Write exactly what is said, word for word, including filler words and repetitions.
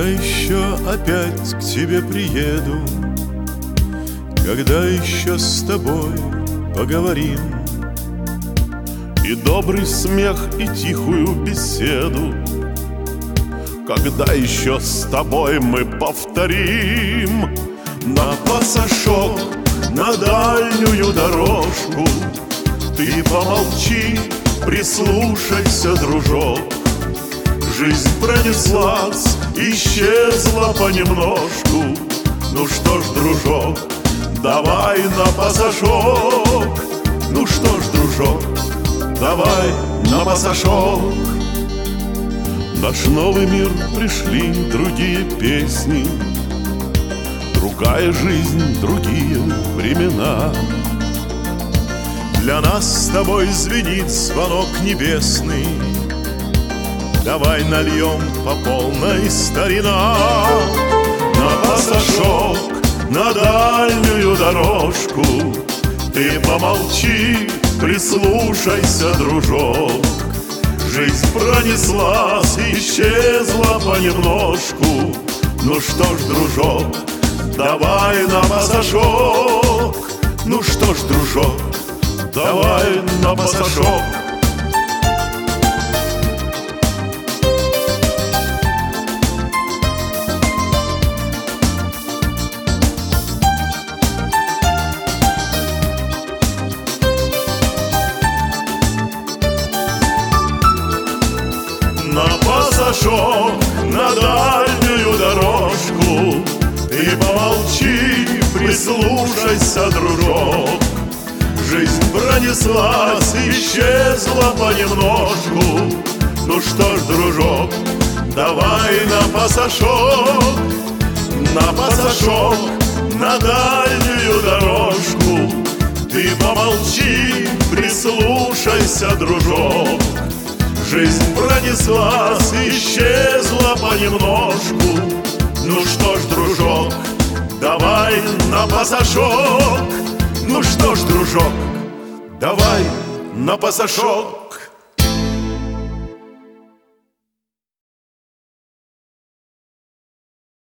Когда еще опять к тебе приеду, когда еще с тобой поговорим, и добрый смех, и тихую беседу, когда еще с тобой мы повторим на пасашок, на дальнюю дорожку. Ты помолчи, прислушайся, дружок. Жизнь пронеслась, исчезла понемножку. Ну что ж, дружок, давай на пасашок. Ну что ж, дружок, давай на пасашок. В наш новый мир пришли другие песни, другая жизнь, другие времена. Для нас с тобой звенит звонок небесный. Давай нальем по полной, старина, на пасашок, на дальнюю дорожку. Ты помолчи, прислушайся, дружок. Жизнь пронеслась, исчезла понемножку. Ну что ж, дружок, давай на пасашок. Ну что ж, дружок, давай на пасашок. На пасашок, на дальнюю дорожку. Ты помолчи, прислушайся, дружок. Жизнь пронеслась, исчезла понемножку. Ну что ж, дружок, давай на пасашок. На пасашок, на дальнюю дорожку. Ты помолчи, прислушайся, дружок. Жизнь пронеслась, исчезла понемножку. Ну что ж, дружок, давай на пасашок. Ну что ж, дружок, давай на пасашок.